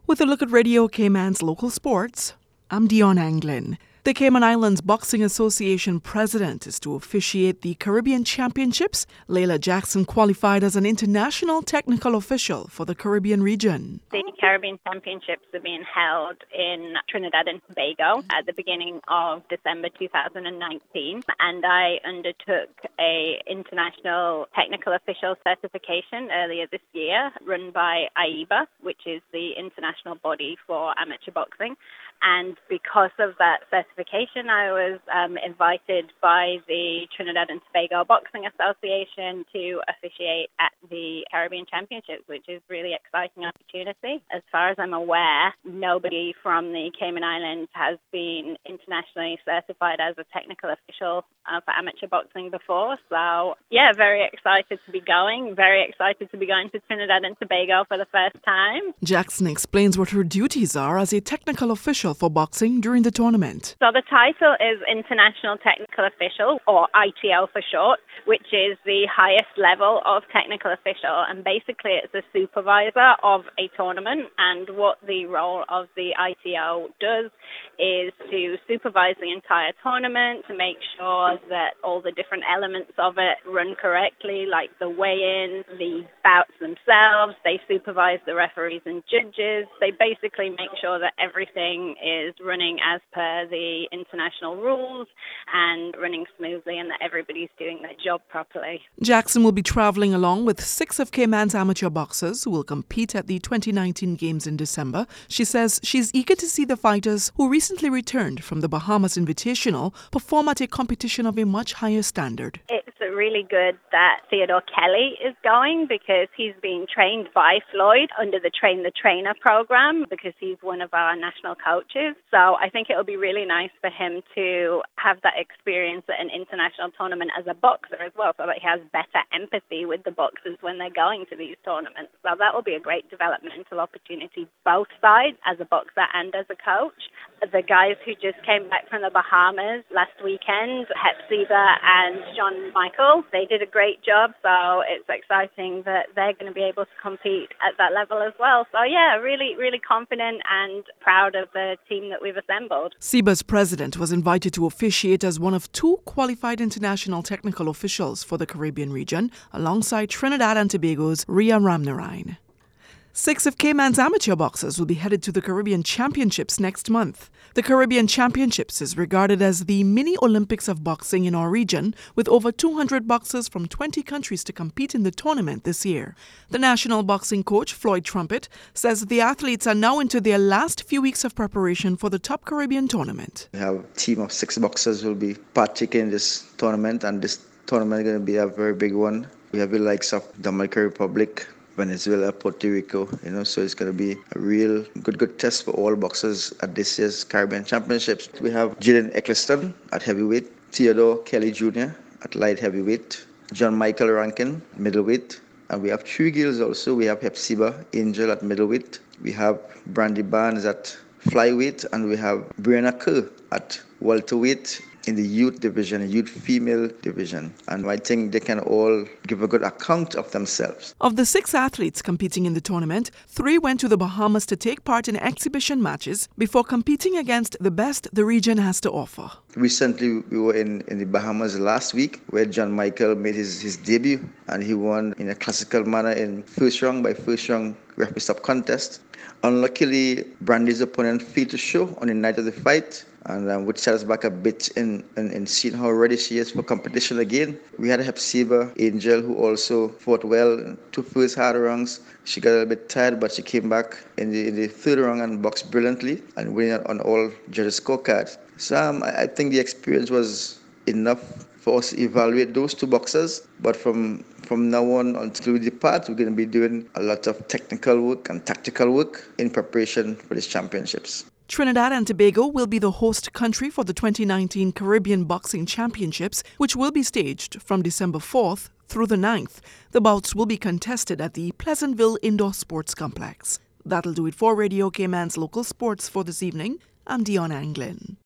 With a look at Radio Cayman's local sports, I'm Dion Anglin. The Cayman Islands Boxing Association president is to officiate the Caribbean Championships. Layla Jackson qualified as an international technical official for the Caribbean region. The Caribbean Championships are being held in Trinidad and Tobago at the beginning of December 2019, and I undertook a international technical official certification earlier this year, run by AIBA, which is the international body for amateur boxing. And because of that certification, I was invited by the Trinidad and Tobago Boxing Association to officiate at the Caribbean Championships, which is a really exciting opportunity. As far as I'm aware, nobody from the Cayman Islands has been internationally certified as a technical official for amateur boxing before. So, yeah, very excited to be going. Very excited to be going to Trinidad and Tobago for the first time. Jackson explains what her duties are as a technical official for boxing during the tournament. So the title is International Technical Official, or ITO for short, which is the highest level of technical official. And basically it's a supervisor of a tournament. And what the role of the ITO does is to supervise the entire tournament, to make sure that all the different elements of it run correctly, like the weigh-in, the bouts themselves. They supervise the referees and judges. They basically make sure that everything is running as per the international rules and running smoothly, and that everybody's doing their job properly. Jackson will be traveling along with 6 of Cayman's amateur boxers who will compete at the 2019 Games in December. She says she's eager to see the fighters who recently returned from the Bahamas Invitational perform at a competition of a much higher standard. It's really good that Theodore Kelly is going, because he's being trained by Floyd under the Train the Trainer program, because he's one of our national coaches. So I think it'll be really nice for him to have that experience at an international tournament as a boxer as well, so that he has better empathy with the boxers when they're going to these tournaments. So that will be a great developmental opportunity, both sides, as a boxer and as a coach. The guys who just came back from the Bahamas last weekend, Hepzibah and John Michael, they did a great job. So it's exciting that they're going to be able to compete at that level as well. So yeah, really, really confident and proud of the team that we've assembled. CIBA's president was invited to officiate as one of 2 qualified international technical officials for the Caribbean region, alongside Trinidad and Tobago's Ria Ramnarine. 6 of Cayman's amateur boxers will be headed to the Caribbean Championships next month. The Caribbean Championships is regarded as the mini Olympics of boxing in our region, with over 200 boxers from 20 countries to compete in the tournament this year. The national boxing coach, Floyd Trumpet, says the athletes are now into their last few weeks of preparation for the top Caribbean tournament. We have a team of 6 boxers who will be partaking in this tournament, and this tournament is going to be a very big one. We have the likes of Dominican Republic, Venezuela, Puerto Rico, so it's going to be a real good test for all boxers at this year's Caribbean Championships. We have Jillian Eccleston at heavyweight, Theodore Kelly Jr. at light heavyweight, John Michael Rankin, middleweight, and we have 3 girls also. We have Hepzibah Angel at middleweight, we have Brandy Barnes at flyweight, and we have Brianna Kerr at welterweight in the youth division, youth female division. And I think they can all give a good account of themselves. Of the 6 athletes competing in the tournament, 3 went to the Bahamas to take part in exhibition matches before competing against the best the region has to offer. Recently, we were in the Bahamas last week, where John Michael made his debut, and he won in a classical manner in first round referee stop contest. Unluckily, Brandy's opponent failed to show on the night of the fight, and which set us back a bit in seeing how ready she is for competition again. We had Hepzibah Angel, who also fought well in 2 first hard rounds. She got a little bit tired, but she came back in the 3rd round and boxed brilliantly and winning on all judges' scorecards. So I think the experience was enough for us to evaluate those 2 boxers. But from now on until we depart, we're going to be doing a lot of technical work and tactical work in preparation for these championships. Trinidad and Tobago will be the host country for the 2019 Caribbean Boxing Championships, which will be staged from December 4th through the 9th. The bouts will be contested at the Pleasantville Indoor Sports Complex. That'll do it for Radio Cayman's local sports for this evening. I'm Dion Anglin.